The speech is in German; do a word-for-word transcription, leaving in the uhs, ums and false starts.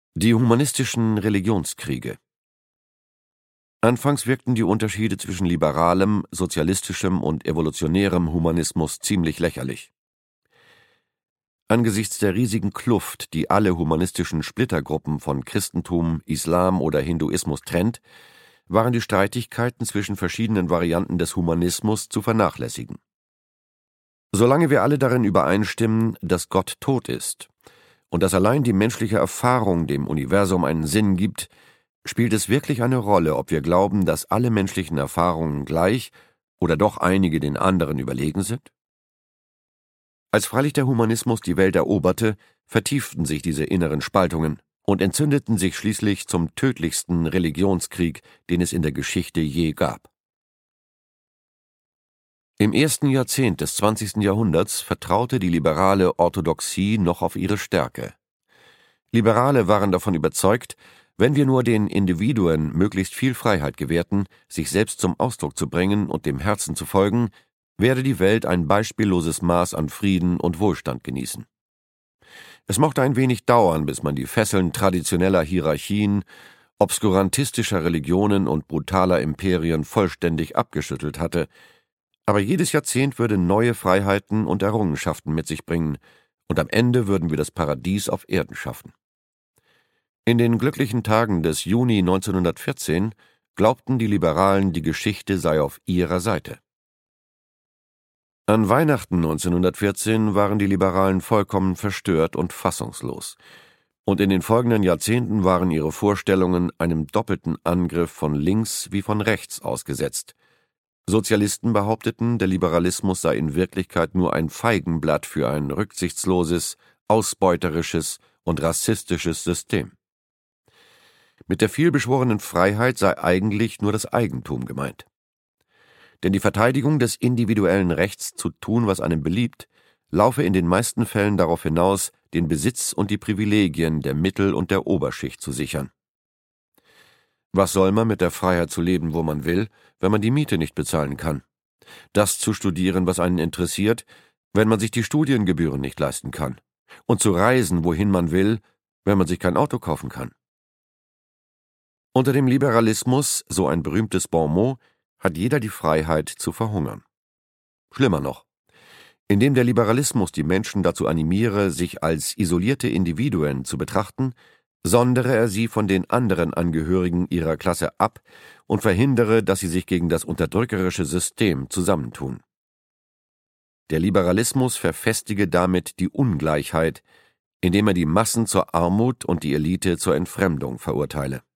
Die humanistischen Religionskriege. Anfangs wirkten die Unterschiede zwischen liberalem, sozialistischem und evolutionärem Humanismus ziemlich lächerlich. Angesichts der riesigen Kluft, die alle humanistischen Splittergruppen von Christentum, Islam oder Hinduismus trennt, waren die Streitigkeiten zwischen verschiedenen Varianten des Humanismus zu vernachlässigen. Solange wir alle darin übereinstimmen, dass Gott tot ist und dass allein die menschliche Erfahrung dem Universum einen Sinn gibt, spielt es wirklich eine Rolle, ob wir glauben, dass alle menschlichen Erfahrungen gleich oder doch einige den anderen überlegen sind? Als freilich der Humanismus die Welt eroberte, vertieften sich diese inneren Spaltungen und entzündeten sich schließlich zum tödlichsten Religionskrieg, den es in der Geschichte je gab. Im ersten Jahrzehnt des zwanzigsten Jahrhunderts vertraute die liberale Orthodoxie noch auf ihre Stärke. Liberale waren davon überzeugt, wenn wir nur den Individuen möglichst viel Freiheit gewährten, sich selbst zum Ausdruck zu bringen und dem Herzen zu folgen, werde die Welt ein beispielloses Maß an Frieden und Wohlstand genießen. Es mochte ein wenig dauern, bis man die Fesseln traditioneller Hierarchien, obskurantistischer Religionen und brutaler Imperien vollständig abgeschüttelt hatte, aber jedes Jahrzehnt würde neue Freiheiten und Errungenschaften mit sich bringen, und am Ende würden wir das Paradies auf Erden schaffen. In den glücklichen Tagen des Juni neunzehnhundertvierzehn glaubten die Liberalen, die Geschichte sei auf ihrer Seite. An Weihnachten neunzehnhundertvierzehn waren die Liberalen vollkommen verstört und fassungslos, und in den folgenden Jahrzehnten waren ihre Vorstellungen einem doppelten Angriff von links wie von rechts ausgesetzt. Sozialisten behaupteten, der Liberalismus sei in Wirklichkeit nur ein Feigenblatt für ein rücksichtsloses, ausbeuterisches und rassistisches System. Mit der vielbeschworenen Freiheit sei eigentlich nur das Eigentum gemeint. Denn die Verteidigung des individuellen Rechts zu tun, was einem beliebt, laufe in den meisten Fällen darauf hinaus, den Besitz und die Privilegien der Mittel- und der Oberschicht zu sichern. Was soll man mit der Freiheit zu leben, wo man will, wenn man die Miete nicht bezahlen kann? Das zu studieren, was einen interessiert, wenn man sich die Studiengebühren nicht leisten kann? Und zu reisen, wohin man will, wenn man sich kein Auto kaufen kann? Unter dem Liberalismus, so ein berühmtes Bonmot, hat jeder die Freiheit zu verhungern. Schlimmer noch, indem der Liberalismus die Menschen dazu animiere, sich als isolierte Individuen zu betrachten, sondere er sie von den anderen Angehörigen ihrer Klasse ab und verhindere, dass sie sich gegen das unterdrückerische System zusammentun. Der Liberalismus verfestige damit die Ungleichheit, indem er die Massen zur Armut und die Elite zur Entfremdung verurteile.